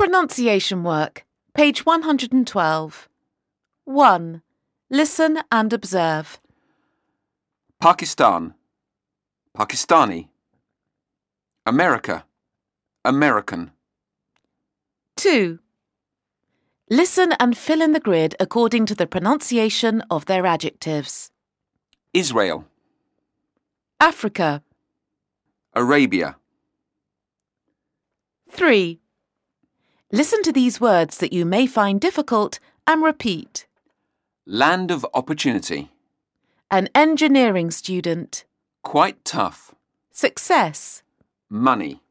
Pronunciation work, page 112. 1. Listen and observe. Pakistan, Pakistani. America, American. 2. Listen and fill in the grid according to the pronunciation of their adjectives. Israel, Africa. Arabia. 3. Listen to these words that you may find difficult and repeat. Land of opportunity. An engineering student. Quite tough. Success. Money.